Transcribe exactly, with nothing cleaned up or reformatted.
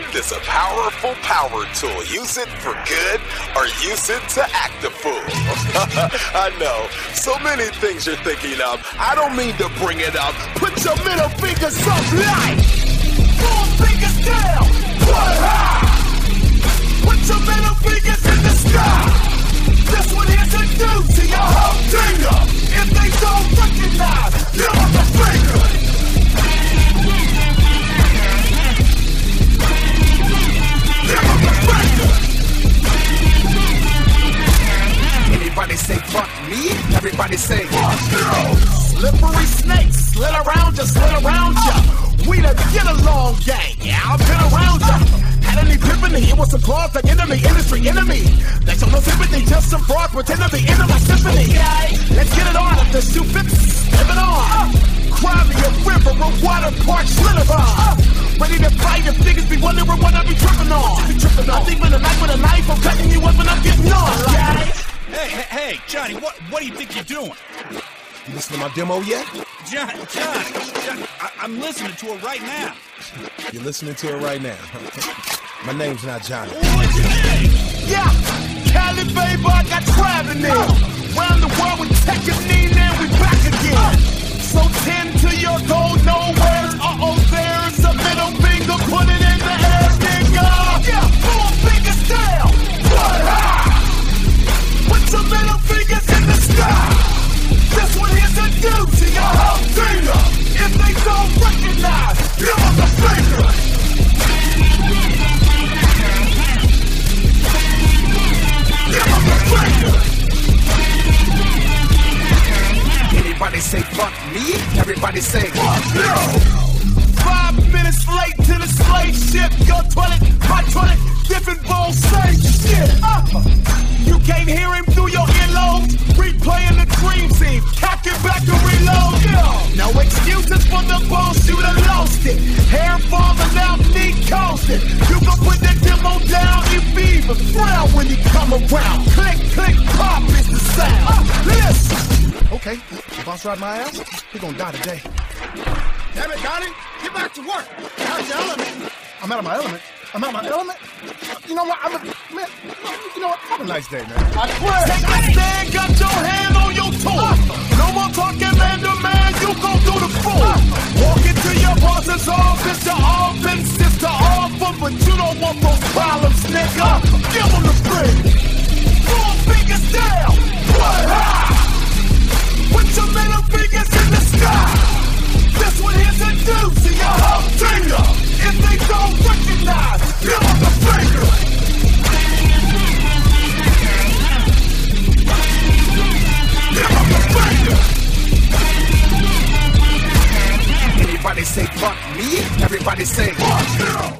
is a powerful power tool. Use it for good or use it to act a fool. I know, so many things you're thinking of. I don't mean to bring it up. Put your middle fingers up like four fingers down, one high. Put your middle fingers in the sky. This one here's a do to your whole kingdom. If they don't recognize, give them the finger. Give them the finger. Anybody say fuck me? Everybody say fuck you. Slippery snakes, slid around ya, slid around ya. We the get along gang, yeah, I've been around ya. Had an epiphany, it was some claws like enemy, industry enemy. They show no sympathy, just some frauds pretend to be into my symphony. Let's get it on, if the shoe fits, live it on. Cry me a river, a water park, slither on. Ready to fight if niggas be wondering what I be tripping on. I think with a knife with a knife, I'm cutting you up and I'm getting on. Hey, hey, hey, Johnny, what, what do you think you're doing? You listen to my demo yet? John, John, John I, I'm listening to it right now. You're listening to it right now. My name's not Johnny. What's your name? Yeah, Cali baby, I got traveling in. Round the world with Tech and Nene, and we back again. So tend to your goal, no words. Uh-oh, there's a middle finger, put it in the air, nigga. Yeah, four fingers down, one high. Put your middle fingers in the sky. This one here's a do to your whole finger. If they don't recognize, give them the finger. Give them the finger. Anybody say fuck me? Everybody say fuck you. Five minutes late to the slave ship. Your toilet, my toilet, different bowl, same shit. Uh, you can't hear him through your earlobes. Replaying the dream scene, cock it back and reload. Yeah. No excuses for the bullshit, you done lost it. Hair falling out, knee coasting. You can put that demo down in fever. Frown when he come around. Click, click, pop is the sound. Uh, listen. Okay, if I ride my ass, he gonna die today. Damn it, Donnie, get back to work. How's your element? I'm out of my element. I'm out of my element. You know what? I'm a man. You know what? Have a nice day, man. I swear. Take a stand, got your hand on your toe. No more talking, man to man. You gon' do the fool. Walk into your boss's office, your offense is the offer, but you don't want those problems, nigga. Give them the free. Four fingers down, one high. Put your middle fingers in the sky. This one here's a do to your whole finger. If they don't recognize, give them the finger. Give them the finger. Anybody say fuck me? Everybody say fuck you.